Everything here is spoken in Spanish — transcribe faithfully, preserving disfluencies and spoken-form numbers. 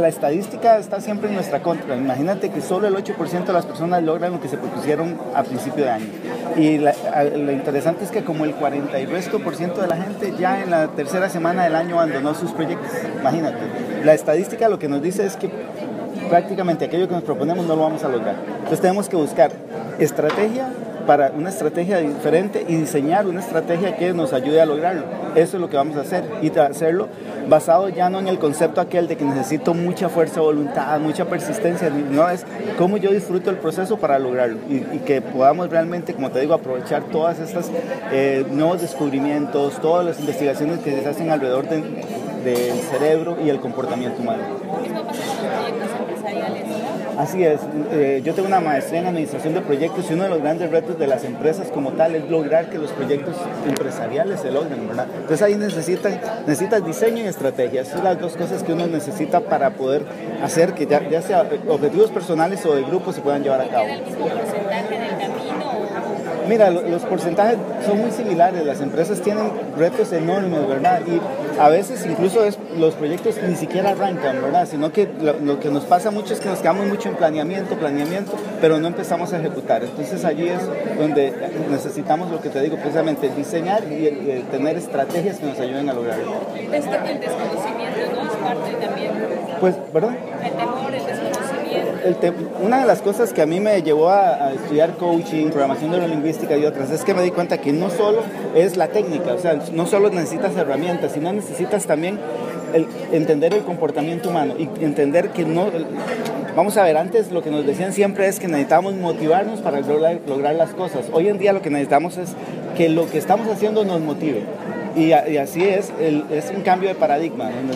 la estadística está siempre en nuestra contra. Imagínate que solo el ocho por ciento de las personas logran lo que se propusieron a principio de año. Y la, a, lo interesante es que como el cuarenta y resto por ciento de la gente ya en la tercera semana del año abandonó sus proyectos. Imagínate. La estadística lo que nos dice es que prácticamente aquello que nos proponemos no lo vamos a lograr. Entonces tenemos que buscar estrategia para una estrategia diferente y diseñar una estrategia que nos ayude a lograrlo. Eso es lo que vamos a hacer y hacerlo basado ya no en el concepto aquel de que necesito mucha fuerza de voluntad, mucha persistencia, no, es cómo yo disfruto el proceso para lograrlo y, y que podamos realmente, como te digo, aprovechar todas estas eh, nuevos descubrimientos, todas las investigaciones que se hacen alrededor de, del cerebro y el comportamiento humano. Lo mismo pasa con los proyectos empresariales, ¿no? Así es, eh, yo tengo una maestría en administración de proyectos y uno de los grandes retos de las empresas como tal es lograr que los proyectos empresariales se logren, ¿verdad? Entonces ahí necesitan, necesitas diseño y estrategia, esas son las dos cosas que uno necesita para poder hacer que ya, ya sea objetivos personales o de grupo se puedan llevar a cabo. ¿Queda el mismo porcentaje del camino? Mira, lo, los porcentajes son muy similares, las empresas tienen retos enormes, ¿verdad? Y a veces incluso es, los proyectos ni siquiera arrancan, ¿verdad? Sino que lo, lo que nos pasa mucho es que nos quedamos mucho en planeamiento, planeamiento, pero no empezamos a ejecutar. Entonces allí es donde necesitamos lo que te digo, precisamente diseñar y, y tener estrategias que nos ayuden a lograrlo. Este, el desconocimiento, ¿no? Es parte también. Pues, ¿perdón? El temor, el desconocimiento. El te, una de las cosas que a mí me llevó a, a estudiar coaching, programación neurolingüística y otras, es que me di cuenta que no solo es la técnica, o sea, no solo necesitas herramientas, sino necesitas también el, entender el comportamiento humano y entender que no... El, vamos a ver, antes lo que nos decían siempre es que necesitamos motivarnos para lograr, lograr las cosas. Hoy en día lo que necesitamos es que lo que estamos haciendo nos motive. Y, y así es, el, es un cambio de paradigma.